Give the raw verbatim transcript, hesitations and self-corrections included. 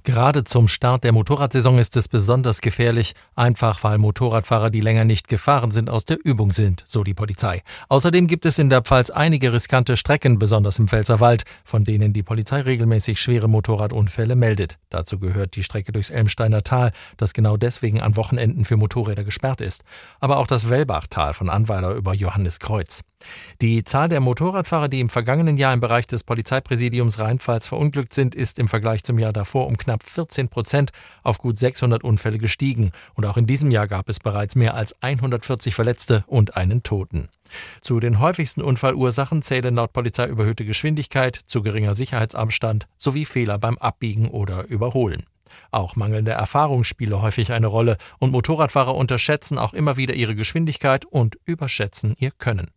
Gerade zum Start der Motorradsaison ist es besonders gefährlich, einfach weil Motorradfahrer, die länger nicht gefahren sind, aus der Übung sind, so die Polizei. Außerdem gibt es in der Pfalz einige riskante Strecken, besonders im Pfälzerwald, von denen die Polizei regelmäßig schwere Motorradunfälle meldet. Dazu gehört die Strecke durchs Elmsteiner Tal, das genau deswegen an Wochenenden für Motorräder gesperrt ist. Aber auch das Wellbachtal von Annweiler über Johanniskreuz. Die Zahl der Motorradfahrer, die im vergangenen Jahr im Bereich des Polizeipräsidiums Rheinpfalz verunglückt sind, ist im Vergleich zum Jahr davor um knapp vierzehn Prozent auf gut sechshundert Unfälle gestiegen. Und auch in diesem Jahr gab es bereits mehr als hundertvierzig Verletzte und einen Toten. Zu den häufigsten Unfallursachen zählen laut Polizei überhöhte Geschwindigkeit, zu geringer Sicherheitsabstand sowie Fehler beim Abbiegen oder Überholen. Auch mangelnde Erfahrung spiele häufig eine Rolle und Motorradfahrer unterschätzen auch immer wieder ihre Geschwindigkeit und überschätzen ihr Können.